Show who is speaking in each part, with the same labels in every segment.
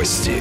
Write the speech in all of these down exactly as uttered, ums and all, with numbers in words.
Speaker 1: Новости.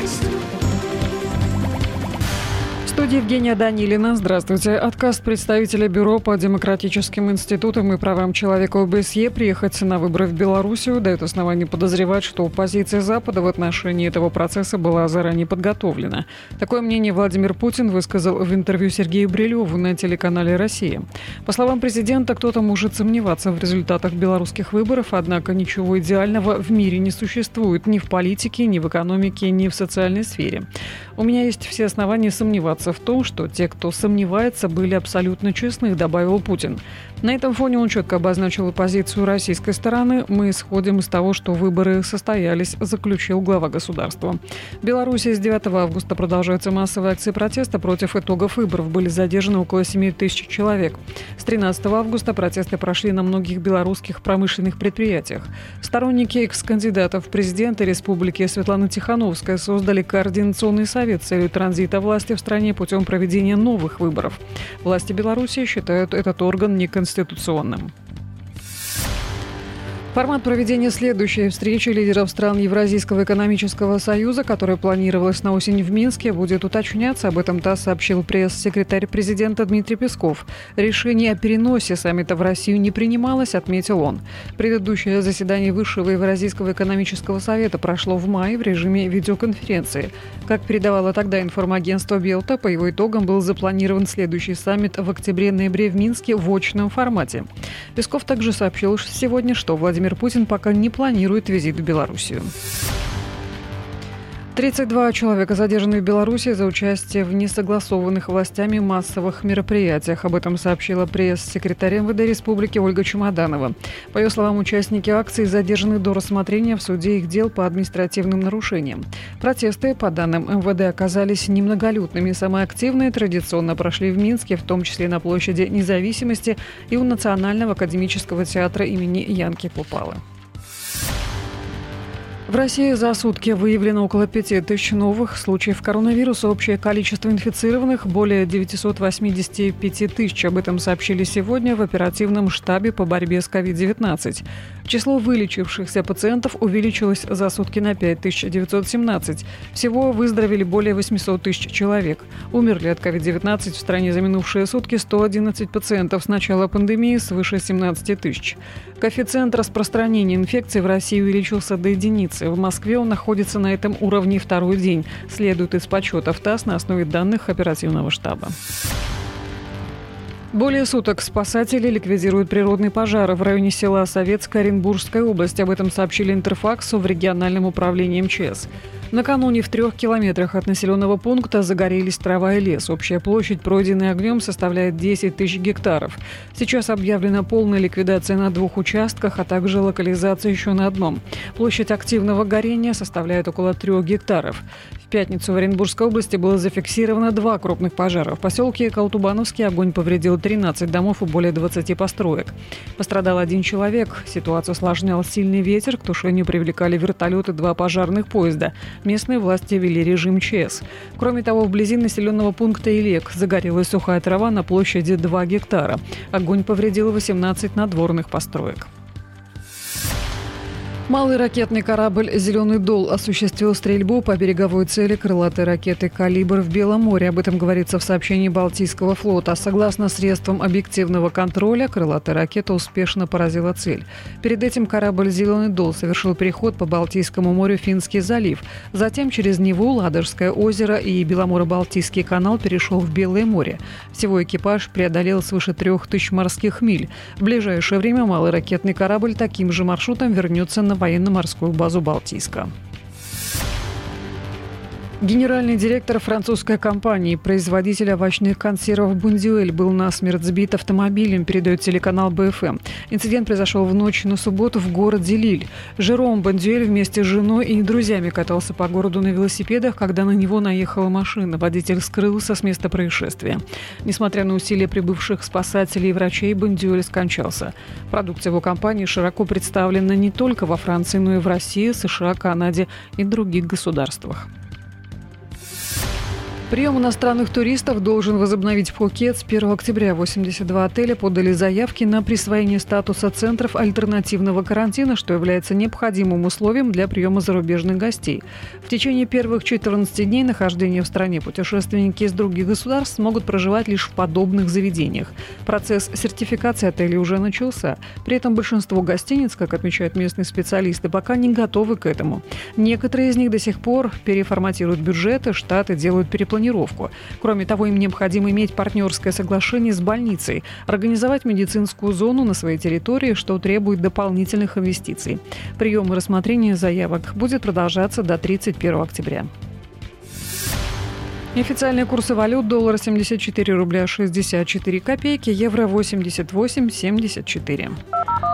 Speaker 2: В студии Евгения Данилина. Здравствуйте. Отказ представителя Бюро по демократическим институтам и правам человека ОБСЕ приехать на выборы в Белоруссию дает основание подозревать, что позиция Запада в отношении этого процесса была заранее подготовлена. Такое мнение Владимир Путин высказал в интервью Сергею Брилеву на телеканале «Россия». По словам президента, кто-то может сомневаться в результатах белорусских выборов, однако ничего идеального в мире не существует ни в политике, ни в экономике, ни в социальной сфере. У меня есть все основания сомневаться в том, что те, кто сомневается, были абсолютно честны, добавил Путин. На этом фоне он четко обозначил позицию российской стороны. Мы исходим из того, что выборы состоялись, заключил глава государства. В Беларуси с девятого августа продолжаются массовые акции протеста против итогов выборов. Были задержаны около семь тысяч человек. С тринадцатого августа протесты прошли на многих белорусских промышленных предприятиях. Сторонники экс-кандидатов в президенты республики Светлана Тихановская создали координационный совет с целью транзита власти в стране путем проведения новых выборов. Власти Беларуси считают этот орган неконституционным. Формат проведения следующей встречи лидеров стран Евразийского экономического союза, которая планировалась на осень в Минске, будет уточняться. Об этом ТАСС сообщил пресс-секретарь президента Дмитрий Песков. Решение о переносе саммита в Россию не принималось, отметил он. Предыдущее заседание Высшего Евразийского экономического совета прошло в мае в режиме видеоконференции. Как передавало тогда информагентство Белта, по его итогам был запланирован следующий саммит в октябре-ноябре в Минске в очном формате. Песков также сообщил сегодня, что Владимир Владимир Путин пока не планирует визит в Белоруссию. тридцать два человека задержаны в Беларуси за участие в несогласованных властями массовых мероприятиях. Об этом сообщила пресс-секретарь эм вэ дэ республики Ольга Чемоданова. По ее словам, участники акции задержаны до рассмотрения в суде их дел по административным нарушениям. Протесты, по данным эм вэ дэ, оказались немноголюдными. Самые активные традиционно прошли в Минске, в том числе на площади Независимости и у Национального академического театра имени Янки Купалы. В России за сутки выявлено около пяти тысяч новых случаев коронавируса. Общее количество инфицированных более девятьсот восемьдесят пять тысяч. Об этом сообщили сегодня в оперативном штабе по борьбе с ковид девятнадцать. Число вылечившихся пациентов увеличилось за сутки на пять тысяч девятьсот семнадцать. Всего выздоровели более восемьсот тысяч человек. Умерли от ковид девятнадцать в стране за минувшие сутки сто одиннадцать пациентов. С начала пандемии свыше семнадцати тысяч. Коэффициент распространения инфекции в России увеличился до единицы. В Москве он находится на этом уровне второй день. Следует из подсчетов ТАСС на основе данных оперативного штаба. Более суток спасатели ликвидируют природный пожар в районе села Советская Оренбургской области. Об этом сообщили Интерфаксу в региональном управлении эм че эс. Накануне в трех километрах от населенного пункта загорелись трава и лес. Общая площадь, пройденная огнем, составляет десять тысяч гектаров. Сейчас объявлена полная ликвидация на двух участках, а также локализация еще на одном. Площадь активного горения составляет около трех гектаров. В пятницу в Оренбургской области было зафиксировано два крупных пожара. В поселке Колтубановский огонь повредил тринадцать домов и более двадцати построек. Пострадал один человек. Ситуацию осложнял сильный ветер. К тушению привлекали вертолеты, два пожарных поезда. Местные власти ввели режим че эс. Кроме того, вблизи населенного пункта Илек загорелась сухая трава на площади два гектара. Огонь повредил восемнадцать надворных построек. Малый ракетный корабль «Зеленый дол» осуществил стрельбу по береговой цели крылатой ракеты «Калибр» в Белом море. Об этом говорится в сообщении Балтийского флота. Согласно средствам объективного контроля, крылатая ракета успешно поразила цель. Перед этим корабль «Зеленый дол» совершил переход по Балтийскому морю в Финский залив. Затем через Неву, Ладожское озеро и Беломоро-Балтийский канал перешел в Белое море. Всего экипаж преодолел свыше трех тысяч морских миль. В ближайшее время малый ракетный корабль таким же маршрутом вернется на военно-морскую базу Балтийска. Генеральный директор французской компании, производитель овощных консервов «Бондюэль», был насмерть сбит автомобилем, передает телеканал бэ эф эм. Инцидент произошел в ночь на субботу в городе Лиль. Жером Бондюэль вместе с женой и друзьями катался по городу на велосипедах, когда на него наехала машина. Водитель скрылся с места происшествия. Несмотря на усилия прибывших спасателей и врачей, Бондюэль скончался. Продукция его компании широко представлена не только во Франции, но и в России, США, Канаде и других государствах. Прием иностранных туристов должен возобновить Пхукет с первого октября. восемьдесят два отеля подали заявки на присвоение статуса центров альтернативного карантина, что является необходимым условием для приема зарубежных гостей. В течение первых четырнадцати дней нахождения в стране путешественники из других государств смогут проживать лишь в подобных заведениях. Процесс сертификации отелей уже начался. При этом большинство гостиниц, как отмечают местные специалисты, пока не готовы к этому. Некоторые из них до сих пор переформатируют бюджеты, штаты делают перепланировку. Кроме того, им необходимо иметь партнерское соглашение с больницей, организовать медицинскую зону на своей территории, что требует дополнительных инвестиций. Прием и рассмотрение заявок будет продолжаться до тридцать первого октября. Официальные курсы валют: доллар семьдесят четыре рубля шестьдесят четыре копейки, евро восемьдесят восемь семьдесят четыре.